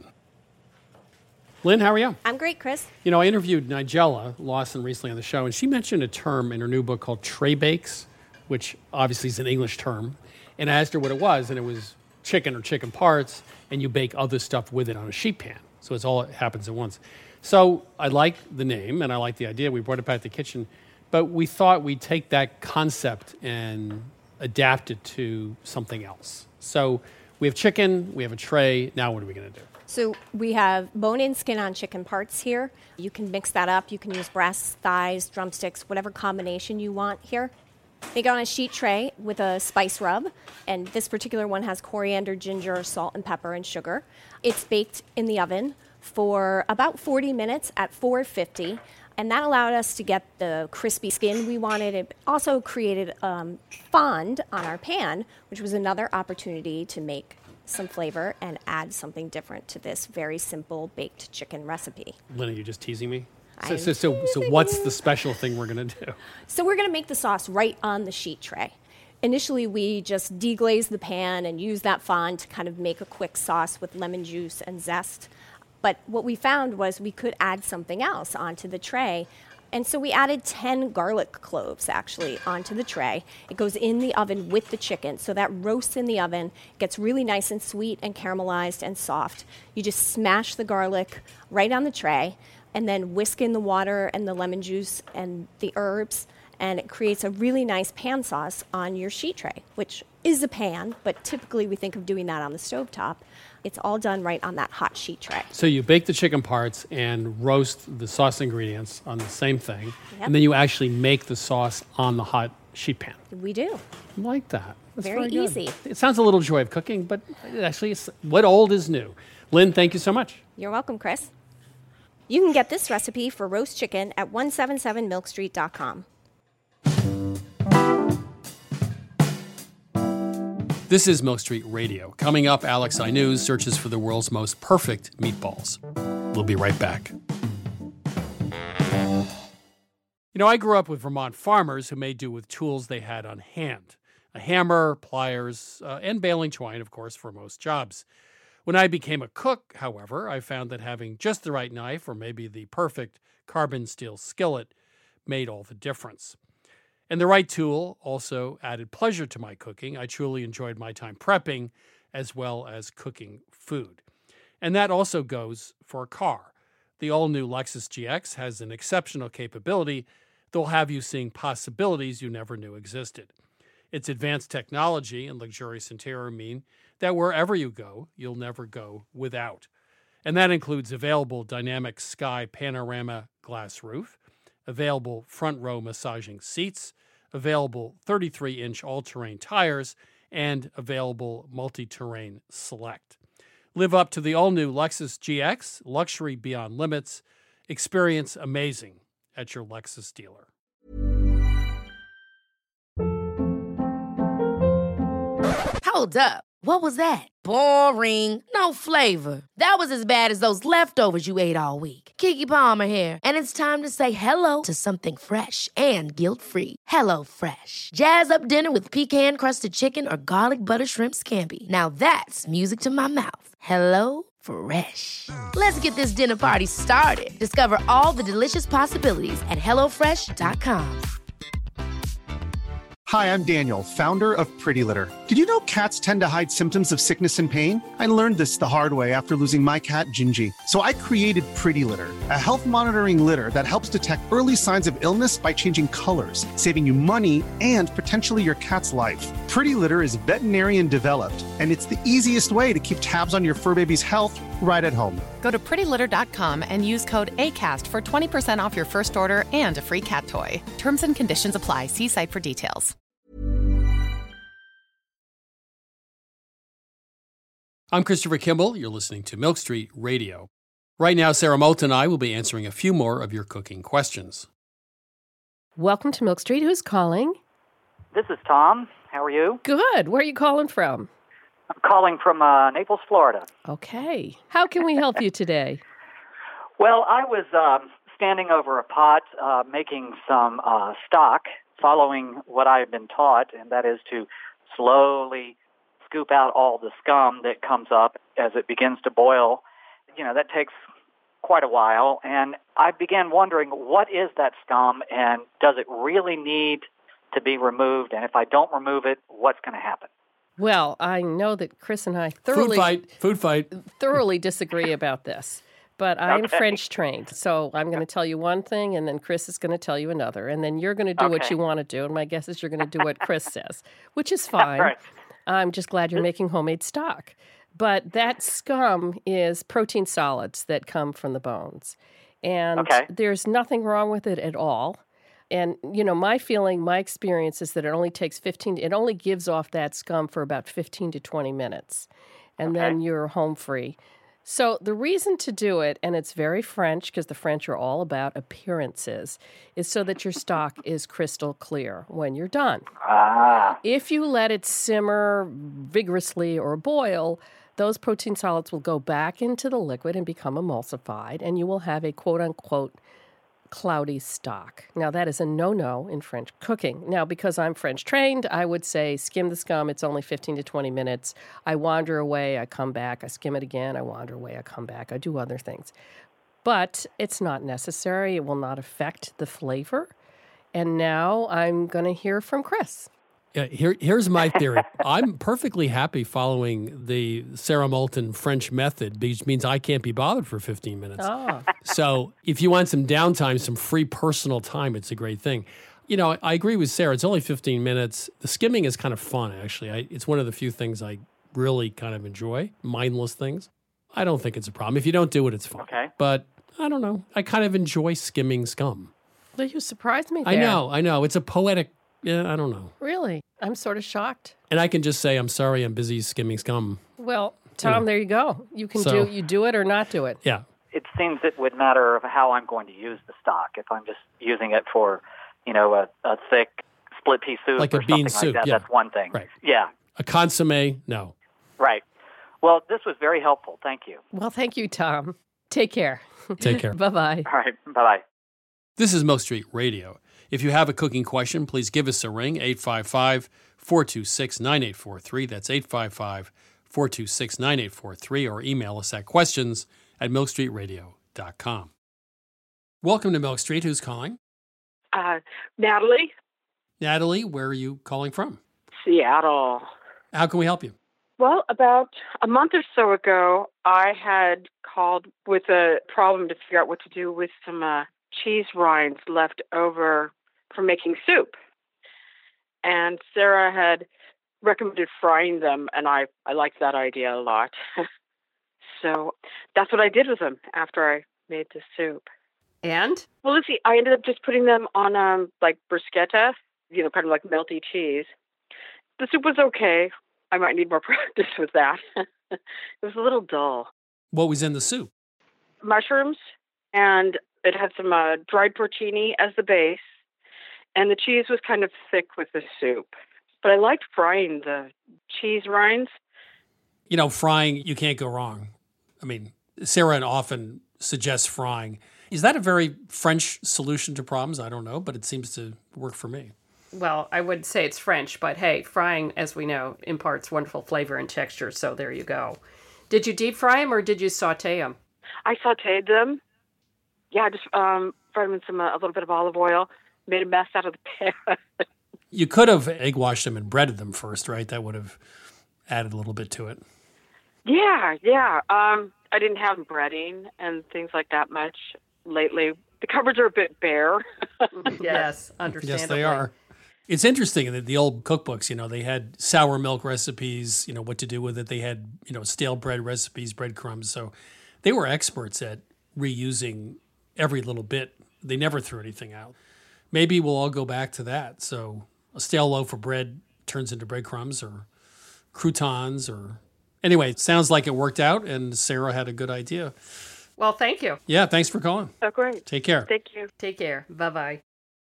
Lynn, how are you? I'm great, Chris. You know, I interviewed Nigella Lawson recently on the show, and she mentioned a term in her new book called tray bakes, which obviously is an English term. And I asked her what it was, and it was chicken or chicken parts, and you bake other stuff with it on a sheet pan. So it's all it happens at once. So I like the name, and I like the idea. We brought it back to the kitchen, but we thought we'd take that concept and adapt it to something else. So we have chicken, we have a tray. Now what are we going to do? So we have bone-in, skin-on chicken parts here. You can mix that up. You can use breasts, thighs, drumsticks, whatever combination you want here. Make it on a sheet tray with a spice rub, and this particular one has coriander, ginger, salt, and pepper, and sugar. It's baked in the oven for about forty minutes at four fifty, and that allowed us to get the crispy skin we wanted. It also created um, fond on our pan, which was another opportunity to make some flavor and add something different to this very simple baked chicken recipe. Lynn, are you just teasing me? So, I'm so, so, so what's the special thing we're going to do? So we're going to make the sauce right on the sheet tray. Initially, we just deglaze the pan and use that fond to kind of make a quick sauce with lemon juice and zest. But what we found was we could add something else onto the tray. And so we added ten garlic cloves, actually, onto the tray. It goes in the oven with the chicken. So that roasts in the oven, gets really nice and sweet and caramelized and soft. You just smash the garlic right on the tray, and then whisk in the water and the lemon juice and the herbs, and it creates a really nice pan sauce on your sheet tray, which is a pan, but typically we think of doing that on the stovetop. It's all done right on that hot sheet tray. So you bake the chicken parts and roast the sauce ingredients on the same thing, Yep. and then you actually make the sauce on the hot sheet pan. We do. I like that. That's Very good. easy. It sounds a little joy of cooking, but actually, it's, what old is new? Lynn, thank you so much. You're welcome, Chris. You can get this recipe for roast chicken at one seventy-seven milk street dot com. This is Milk Street Radio. Coming up, Alex I News searches for the world's most perfect meatballs. We'll be right back. You know, I grew up with Vermont farmers who made do with tools they had on hand. a hammer, pliers, uh, and baling twine, of course, for most jobs. When I became a cook, however, I found that having just the right knife or maybe the perfect carbon steel skillet made all the difference. And the right tool also added pleasure to my cooking. I truly enjoyed my time prepping as well as cooking food. And that also goes for a car. The all-new Lexus G X has an exceptional capability that will have you seeing possibilities you never knew existed. Its advanced technology and luxurious interior mean that wherever you go, you'll never go without. And that includes available dynamic sky panorama glass roof, available front row massaging seats, available thirty-three inch all-terrain tires, and available multi-terrain select. Live up to the all-new Lexus G X, luxury beyond limits. Experience amazing at your Lexus dealer. Hold up. What was that? Boring. No flavor. That was as bad as those leftovers you ate all week. Keke Palmer here, and it's time to say hello to something fresh and guilt-free. Hello Fresh. Jazz up dinner with pecan-crusted chicken or garlic butter shrimp scampi. Now that's music to my mouth. Hello Fresh. Let's get this dinner party started. Discover all the delicious possibilities at hello fresh dot com. Hi, I'm Daniel, founder of Pretty Litter. Did you know cats tend to hide symptoms of sickness and pain? I learned this the hard way after losing my cat, Gingy. So I created Pretty Litter, a health monitoring litter that helps detect early signs of illness by changing colors, saving you money and potentially your cat's life. Pretty Litter is veterinarian developed, and it's the easiest way to keep tabs on your fur baby's health right at home. Go to pretty litter dot com and use code ACAST for twenty percent off your first order and a free cat toy. Terms and conditions apply. See site for details. I'm Christopher Kimball. You're listening to Milk Street Radio. Right now, Sarah Moulton and I will be answering a few more of your cooking questions. Welcome to Milk Street. Who's calling? This is Tom. How are you? Good. Where are you calling from? I'm calling from uh, Naples, Florida. Okay. How can we help you today? Well, I was um, standing over a pot uh, making some uh, stock, following what I've been taught, and that is to slowly scoop out all the scum that comes up as it begins to boil. You know, that takes quite a while, and I began wondering, what is that scum, and does it really need to be removed? And if I don't remove it, what's going to happen? Well, I know that Chris and I thoroughly Food fight. Food fight. thoroughly disagree about this. But I'm Okay. French trained, so I'm going to tell you one thing, and then Chris is going to tell you another, and then you're going to do what Okay. you want to do, and my guess is you're going to do what Chris says, which is fine. Right. I'm just glad you're making homemade stock. But that scum is protein solids that come from the bones, and Okay. there's nothing wrong with it at all. And, you know, my feeling, my experience is that it only takes fifteen, it only gives off that scum for about fifteen to twenty minutes, and then you're home free. So the reason to do it, and it's very French, because the French are all about appearances, is so that your stock is crystal clear when you're done. Ah. If you let it simmer vigorously or boil, those protein solids will go back into the liquid and become emulsified, and you will have a quote-unquote cloudy stock. Now, that is a no-no in French cooking. Now, because I'm French trained, I would say skim the scum. It's only fifteen to twenty minutes. I wander away. I come back. I skim it again. I wander away. I come back. I do other things. But it's not necessary. It will not affect the flavor. And now I'm going to hear from Chris. Yeah, here, here's my theory. I'm perfectly happy following the Sarah Moulton French method, which means I can't be bothered for fifteen minutes. Oh. So if you want some downtime, some free personal time, it's a great thing. You know, I agree with Sarah. It's only fifteen minutes. The skimming is kind of fun, actually. I, it's one of the few things I really kind of enjoy, mindless things. I don't think it's a problem. If you don't do it, it's fine. Okay. But I don't know. I kind of enjoy skimming scum. Well, you surprised me there. I know, I know. It's a poetic, yeah, I don't know. Really? I'm sort of shocked. And I can just say, I'm sorry, I'm busy skimming scum. Well, Tom, know. there you go. You can So- do you do it or not do it. Yeah. It seems it would matter of how I'm going to use the stock. If I'm just using it for, you know, a, a thick split pea soup Like or a bean something soup, like that, yeah. that's one thing. Right. Yeah, A consomme, no. right. Well, this was very helpful. Thank you. Well, thank you, Tom. Take care. Take care. Bye-bye. All right. Bye-bye. This is Milk Street Radio. If you have a cooking question, please give us a ring, eight five five, four two six, nine eight four three. That's eight five five, four two six, nine eight four three, or email us at questions at milk street radio dot com. Welcome to Milk Street. Who's calling? Uh, Natalie. Natalie, where are you calling from? Seattle. How can we help you? Well, about a month or so ago, I had called with a problem to figure out what to do with some uh, cheese rinds left over from making soup. And Sarah had recommended frying them, and I, I liked that idea a lot. So that's what I did with them after I made the soup. And? Well, let's see. I ended up just putting them on, um, like, bruschetta, you know, kind of like melty cheese. The soup was okay. I might need more practice with that. It was a little dull. What was in the soup? Mushrooms, and it had some uh, dried porcini as the base, and the cheese was kind of thick with the soup. But I liked frying the cheese rinds. You know, frying, you can't go wrong. I mean, Sarah often suggests frying. Is that a very French solution to problems? I don't know, but it seems to work for me. Well, I would say it's French, but hey, frying, as we know, imparts wonderful flavor and texture, so there you go. Did you deep fry them or did you saute them? I sauteed them. Yeah, I just um, fried them in some, uh, a little bit of olive oil, made a mess out of the pan. You could have egg washed them and breaded them first, right? That would have added a little bit to it. Yeah, yeah. Um, I didn't have breading and things like that much lately. The cupboards are a bit bare. Yes, understandably. Yes, they are. It's interesting that the old cookbooks, you know, they had sour milk recipes, you know, what to do with it. They had, you know, stale bread recipes, breadcrumbs. So they were experts at reusing every little bit. They never threw anything out. Maybe we'll all go back to that. So a stale loaf of bread turns into breadcrumbs or croutons or... Anyway, it sounds like it worked out and Sarah had a good idea. Well, thank you. Yeah, thanks for calling. Oh, great. Take care. Thank you. Take care. Bye-bye.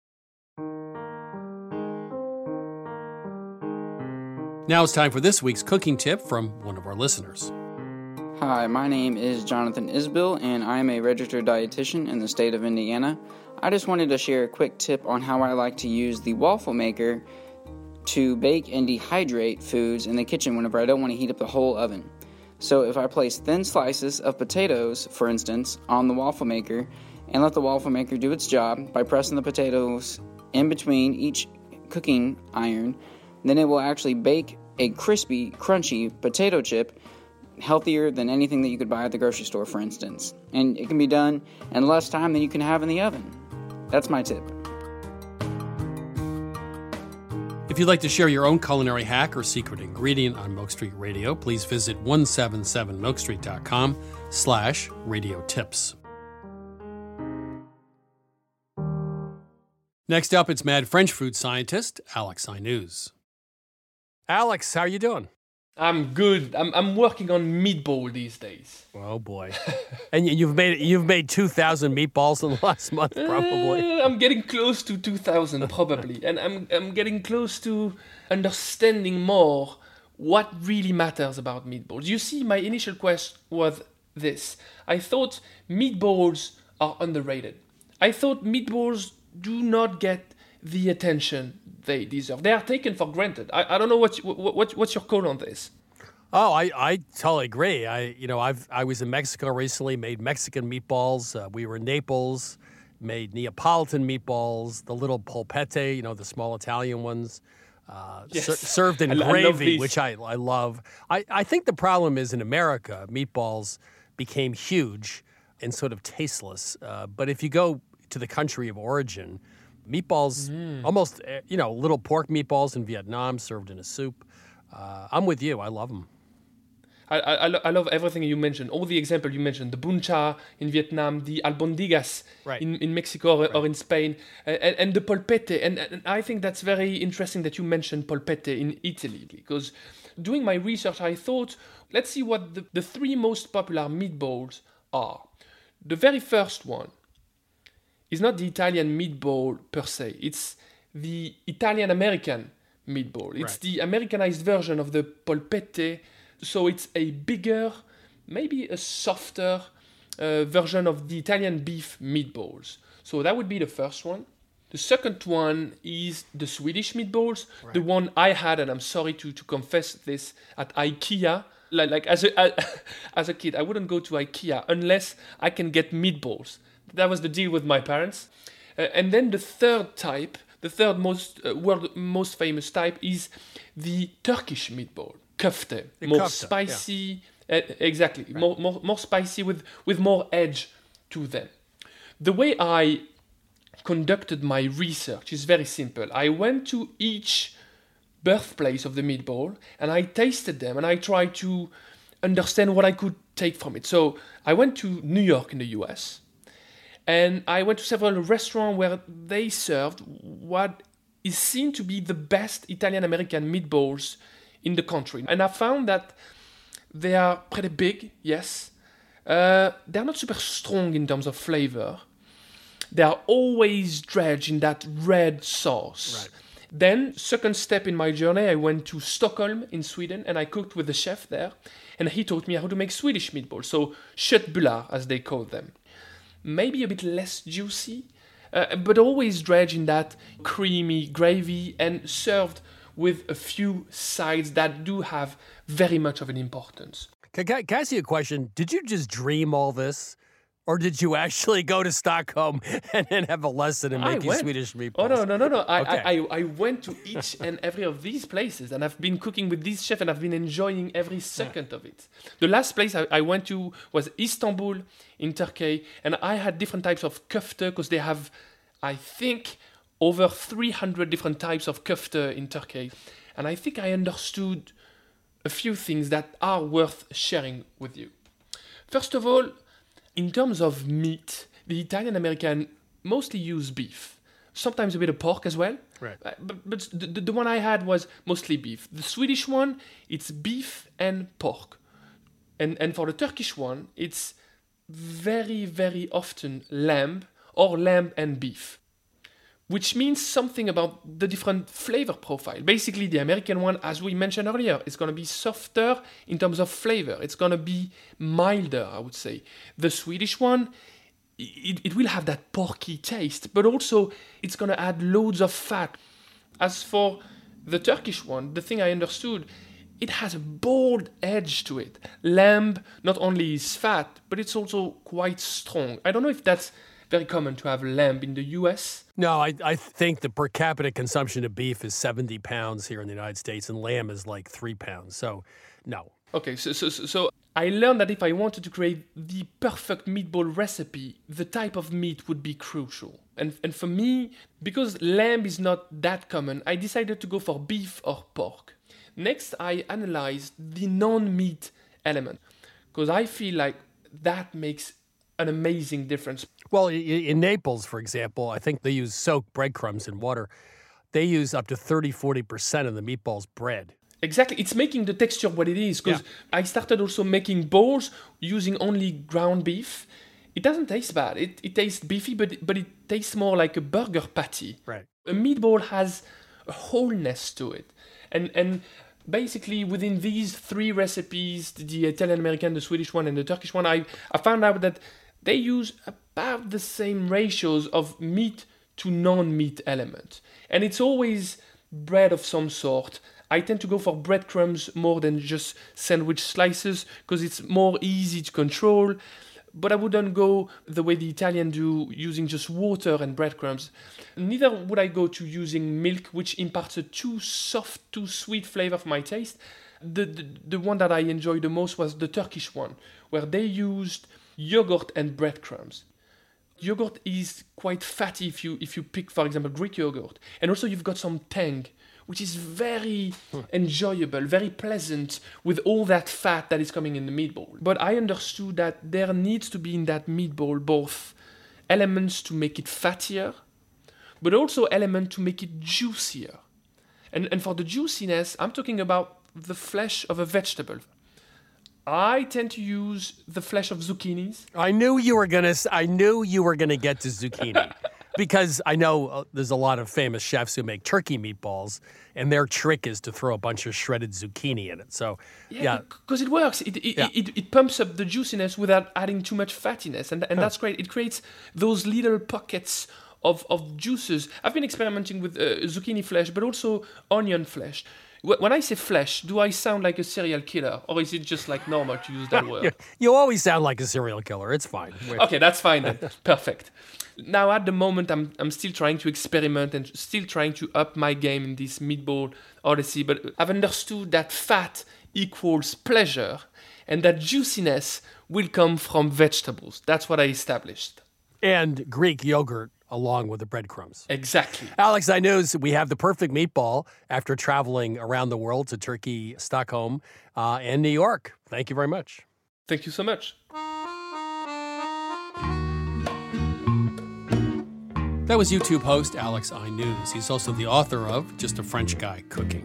Now it's time for this week's cooking tip from one of our listeners. Hi, my name is Jonathan Isbill, and I'm a registered dietitian in the state of Indiana. I just wanted to share a quick tip on how I like to use the waffle maker to bake and dehydrate foods in the kitchen whenever I don't want to heat up the whole oven. So if I place thin slices of potatoes, for instance, on the waffle maker and let the waffle maker do its job by pressing the potatoes in between each cooking iron, then it will actually bake a crispy, crunchy potato chip, healthier than anything that you could buy at the grocery store, for instance. And it can be done in less time than you can have in the oven. That's my tip. If you'd like to share your own culinary hack or secret ingredient on Milk Street Radio, please visit one seventy-seven milk street dot com slash radio tips. Next up, it's mad French food scientist Alex Inuz. Alex, how are you doing? I'm good. I'm I'm working on meatball these days. Oh boy! And you've made you've made two thousand meatballs in the last month, probably. Uh, I'm getting close to two thousand, probably, and I'm I'm getting close to understanding more what really matters about meatballs. You see, my initial question was this: I thought meatballs are underrated. I thought meatballs do not get the attention they deserve. They are taken for granted. I, I don't know what, what what what's your call on this. Oh, I, I totally agree. I you know I've I was in Mexico recently, made Mexican meatballs. Uh, we were in Naples, made Neapolitan meatballs, the little polpette, you know, the small Italian ones, uh, yes. ser- served in I, gravy, I which I I love. I, I think the problem is in America, meatballs became huge and sort of tasteless. Uh, but if you go to the country of origin, meatballs, mm. almost, you know, little pork meatballs in Vietnam served in a soup. Uh, I'm with you. I love them. I, I, I love everything you mentioned. All the examples you mentioned, the bun cha in Vietnam, the albondigas right. in, in Mexico or, right. or in Spain, and, and the polpette. And, and I think that's very interesting that you mentioned polpette in Italy, because doing my research, I thought, let's see what the, the three most popular meatballs are. The very first one is not the Italian meatball per se. It's the Italian-American meatball. It's right. the Americanized version of the polpette. So it's a bigger, maybe a softer uh, version of the Italian beef meatballs. So that would be the first one. The second one is the Swedish meatballs, right. The one I had, and I'm sorry to, to confess this, at IKEA. Like, like as a as a kid, I wouldn't go to IKEA unless I can get meatballs. That was the deal with my parents. Uh, and then the third type, the third most uh, world most famous type is the Turkish meatball, köfte, the more köfte, spicy. Yeah. Uh, exactly, right. more, more more spicy with with more edge to them. The way I conducted my research is very simple. I went to each birthplace of the meatball and I tasted them and I tried to understand what I could take from it. So I went to New York in the U S and I went to several restaurants where they served what is seen to be the best Italian-American meatballs in the country. And I found that they are pretty big, yes. Uh, they're not super strong in terms of flavor. They are always dredged in that red sauce. Right. Then, second step in my journey, I went to Stockholm in Sweden and I cooked with the chef there. And he taught me how to make Swedish meatballs, so köttbullar as they call them. Maybe a bit less juicy, uh, but always dredged in that creamy gravy and served with a few sides that do have very much of an importance. Can, can, can I ask you a question? Did you just dream all this? Or did you actually go to Stockholm and then have a lesson in making Swedish meatballs? Oh, no, no, no, no. I, okay. I, I, I went to each and every of these places and I've been cooking with this chef and I've been enjoying every second yeah. of it. The last place I, I went to was Istanbul in Turkey and I had different types of köfte because they have, I think, over three hundred different types of köfte in Turkey. And I think I understood a few things that are worth sharing with you. First of all, in terms of meat, the Italian-American mostly use beef. Sometimes a bit of pork as well. Right. Uh, but but the, the one I had was mostly beef. The Swedish one, it's beef and pork. And, and for the Turkish one, it's very, very often lamb or lamb and beef. Which means something about the different flavor profile. Basically, the American one, as we mentioned earlier, is going to be softer in terms of flavor. It's going to be milder, I would say. The Swedish one, it, it will have that porky taste, but also it's going to add loads of fat. As for the Turkish one, the thing I understood, it has a bold edge to it. Lamb not only is fat, but it's also quite strong. I don't know if that's very common to have lamb in the U S. No, I, I think the per capita consumption of beef is seventy pounds here in the United States, and lamb is like three pounds. So, no. Okay, so, so, so I learned that if I wanted to create the perfect meatball recipe, the type of meat would be crucial. And, and for me, because lamb is not that common, I decided to go for beef or pork. Next, I analyzed the non-meat element, because I feel like that makes an amazing difference. Well, in Naples, for example, I think they use soaked breadcrumbs in water. They use up to thirty, forty percent of the meatballs bread. Exactly. It's making the texture what it is. Because yeah. I started also making balls using only ground beef. It doesn't taste bad. It, it tastes beefy, but, but it tastes more like a burger patty. Right. A meatball has a wholeness to it. And and basically, within these three recipes, the Italian-American, the Swedish one, and the Turkish one, I, I found out that they use about the same ratios of meat to non-meat element. And it's always bread of some sort. I tend to go for breadcrumbs more than just sandwich slices because it's more easy to control. But I wouldn't go the way the Italians do, using just water and breadcrumbs. Neither would I go to using milk, which imparts a too soft, too sweet flavor for my taste. The, the, the one that I enjoyed the most was the Turkish one, where they used yogurt and breadcrumbs. Yogurt is quite fatty if you if you pick, for example, Greek yogurt. And also you've got some tang, which is very hmm. enjoyable, very pleasant with all that fat that is coming in the meatball. But I understood that there needs to be in that meatball both elements to make it fattier, but also elements to make it juicier. And, and for the juiciness, I'm talking about the flesh of a vegetable. I tend to use the flesh of zucchinis. I knew you were gonna. I knew you were gonna get to zucchini, because I know uh, there's a lot of famous chefs who make turkey meatballs, and their trick is to throw a bunch of shredded zucchini in it. So yeah, because yeah. it works. It it, yeah. it it it pumps up the juiciness without adding too much fattiness, and and huh. that's great. It creates those little pockets of, of juices. I've been experimenting with uh, zucchini flesh, but also onion flesh. When I say flesh, do I sound like a serial killer, or is it just like normal to use that word? You always sound like a serial killer. It's fine. Okay, that's fine then. Perfect. Now, at the moment, I'm I'm still trying to experiment and still trying to up my game in this meatball odyssey, but I've understood that fat equals pleasure, and that juiciness will come from vegetables. That's what I established. And Greek yogurt along with the breadcrumbs. Exactly. Alex Aynuz, we have the perfect meatball after traveling around the world to Turkey, Stockholm, uh, and New York. Thank you very much. Thank you so much. That was YouTube host Alex Aynuz. He's also the author of Just a French Guy Cooking.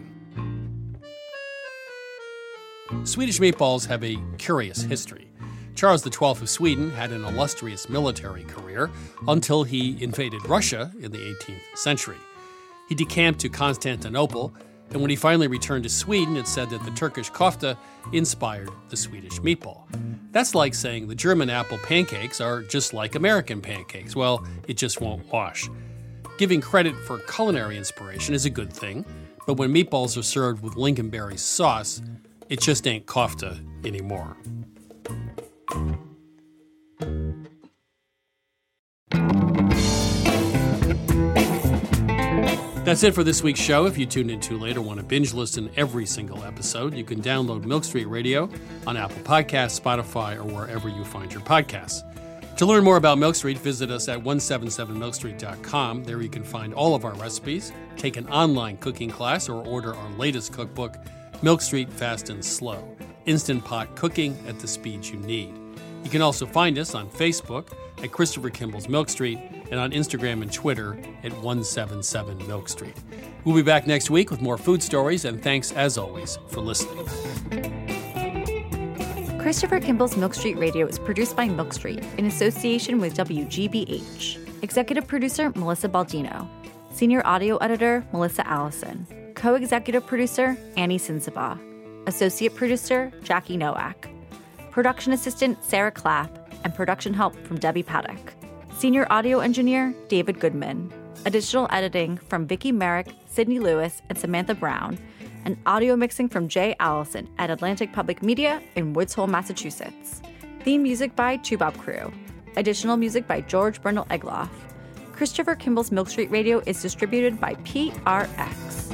Swedish meatballs have a curious history. Charles the twelfth of Sweden had an illustrious military career until he invaded Russia in the eighteenth century. He decamped to Constantinople, and when he finally returned to Sweden, it said that the Turkish kofta inspired the Swedish meatball. That's like saying the German apple pancakes are just like American pancakes. Well, it just won't wash. Giving credit for culinary inspiration is a good thing, but when meatballs are served with lingonberry sauce, it just ain't kofta anymore. That's it for this week's show. If you tuned in too late or want to binge listen every single episode, you can download Milk Street Radio on Apple Podcasts, Spotify, or wherever you find your podcasts. To learn more about Milk Street, visit us at one seven seven milk street dot com. There you can find all of our recipes, take an online cooking class, or order our latest cookbook, Milk Street Fast and Slow, Instant Pot Cooking at the speed you need. You can also find us on Facebook at Christopher Kimball's Milk Street and on Instagram and Twitter at one seven seven Milk Street. We'll be back next week with more food stories, and thanks, as always, for listening. Christopher Kimball's Milk Street Radio is produced by Milk Street in association with W G B H. Executive producer, Melissa Baldino. Senior audio editor, Melissa Allison. Co-executive producer, Annie Sinsaba. Associate producer, Jackie Nowak. Production assistant, Sarah Clapp, and production help from Debbie Paddock. Senior audio engineer, David Goodman. Additional editing from Vicki Merrick, Sydney Lewis, and Samantha Brown. And audio mixing from Jay Allison at Atlantic Public Media in Woods Hole, Massachusetts. Theme music by Chubop Crew. Additional music by George Brindle Egloff. Christopher Kimball's Milk Street Radio is distributed by P R X.